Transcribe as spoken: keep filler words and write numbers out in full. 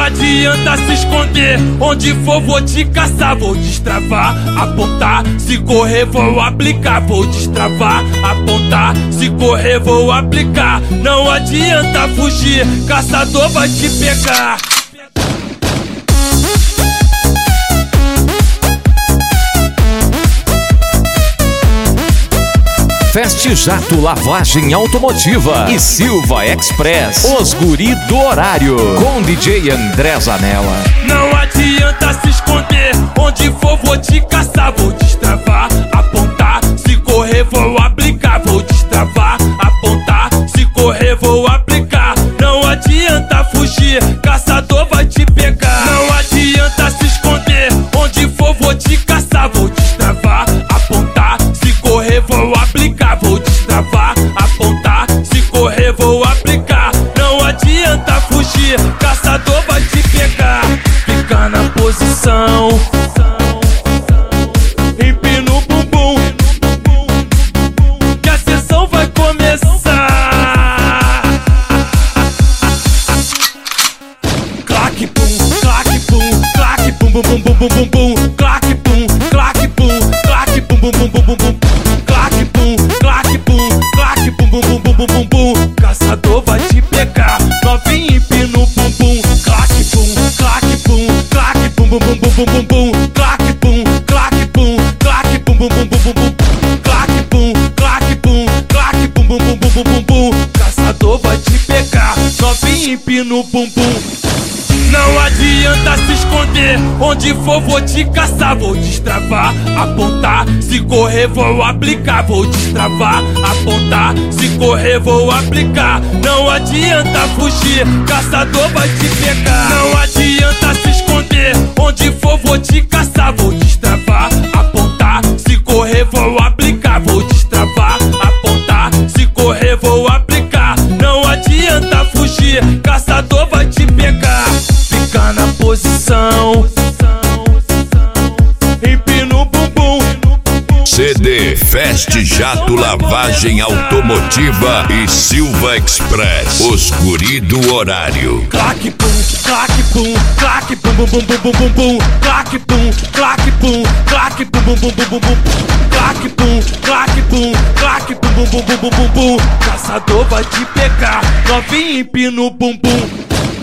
adianta se esconder, onde for vou te caçar. Vou destravar, apontar, se correr vou aplicar. Vou destravar, apontar, se correr vou aplicar. Não adianta fugir, caçador vai te pegar. Fast Jato Lavagem Automotiva e Silva Express, os guri do horário, com D J André Zanella. Não adianta se esconder, onde for vou te caçar. Vou destravar, apontar, se correr vou aplicar. Vou destravar, apontar, se correr vou aplicar. Não adianta fugir, caçador vai te pegar. Não adianta se esconder, onde for vou te caçar. Vou destravar, apontar, se correr vou aplicar. Vou destravar, apontar, se correr vou aplicar. Não adianta fugir, caçador vai te pegar. Fica na posição, empina o bumbum, que a sessão vai começar. Claque pum, claque pum, claque pum bum bum bum bum bum bum. Claque pum, claque pum, claque pum bum bum bum bum bum. Claque pum, claque pum, claque pum bum bum bum bum bum bum. Caçador vai te pegar, novinho empina o bumbum. Claque pum, claque pum, claque pum bum bum bum bum bum bum. Claque pum, claque pum, claque pum bum bum bum bum bum. Claque pum, claque pum, claque pum bum bum bum bum bum bum. Caçador vai te pegar, novinho empina o bumbum. Não adianta se esconder, onde for vou te caçar. Vou destravar, apontar, se correr vou aplicar. Vou destravar, apontar, se correr vou aplicar. Não adianta fugir, caçador vai te pegar. Não adianta se esconder, onde for vou te caçar. Vou destravar, apontar, se correr vou aplicar. Vou destravar, apontar, se correr vou aplicar. Não adianta fugir, caçador vai te pegar. Fica na posição, empina o bumbum. C D Fast Jato Lavagem Automotiva e Silva Express, os guri do horário. Claque pum, claque pum, claque pum bum bum bum bum bum bum. Claque pum, claque pum, claque pum bum bum bum bum bum. Claque pum, claque pum, claque pum bum bum bum bum bum bum. Caçador vai te pegar, novinho empina o bumbum.